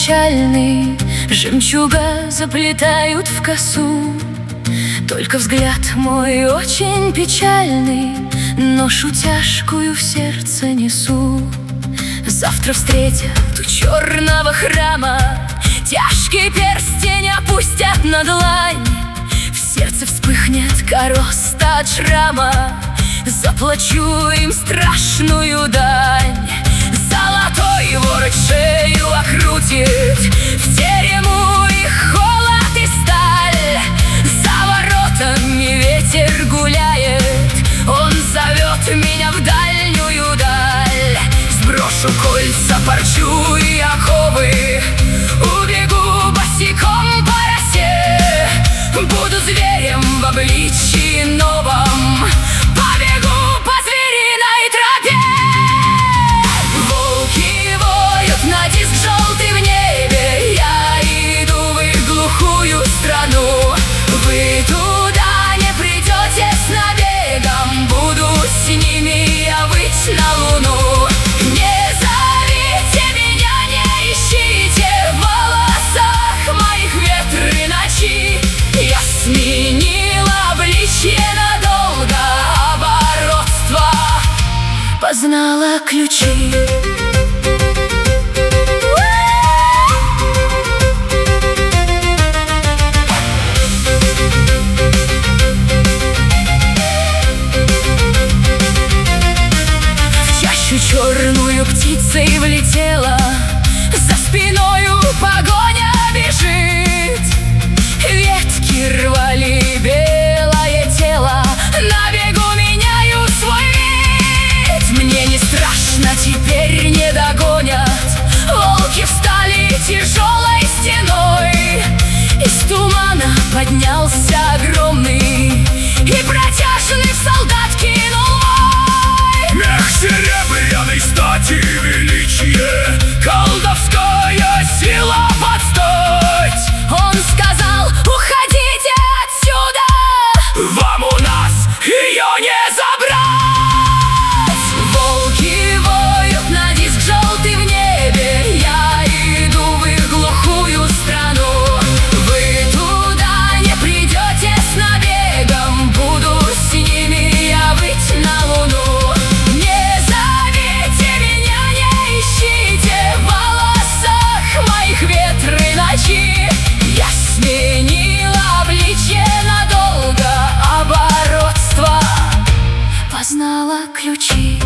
печальный, жемчуга заплетают в косу. Только взгляд мой очень печальный, ношу тяжкую в сердце несу. Завтра встретят у черного храма, тяжкий перстень опустят на длань. В сердце вспыхнет короста от шрама, заплачу им страшную дань. Золотой ворот шею окрутит, в терему их холод и сталь. За воротами ветер гуляет, он зовет меня в дальнюю даль. Сброшу кольца, парчу и оковы, убегу босиком по росе. Буду зверем в обличии новом, побегу по звериной тропе. Волки воют на диск желтый в небе, я иду в их глухую страну. Вы туда не придете с набегом, буду с ними я выть на луну. Не зовите меня, не ищите в волосах моих ветры ночи. Я сменила обличье надолго, оборотство познала ключи. В чащу черную птицей влетела, за спиною погоня бежит. Ветки рвали белое тело, на бегу меняю свой вид. Мне не страшно, теперь не догонят, волки встали тяжелой стеной. Из тумана поднялся огромный и протяжный в солдат кинул вой. Мех серебряной стати величие, колдовская сила подстать. Он сказал: уходите отсюда, вам у нас ее не забрать. волки воют на диск желтый в небе, я иду в их глухую страну. Вы туда не придете с набегом, буду с ними я выть на луну. Не зовите меня, не ищите в волосах моих ветры ночи. Я сменила обличье надолго, оборотство познала ключи.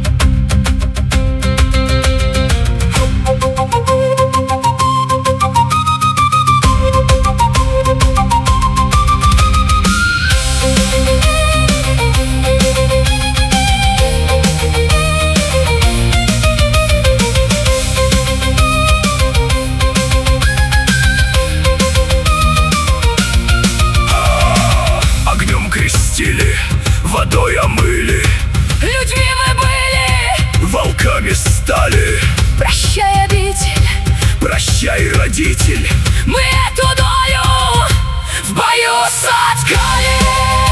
Огнем крестили, водой омыли, Людьми вы были, волками стали. прощай, обитель, Прощай, родитель, мы эту долю в бою соткали.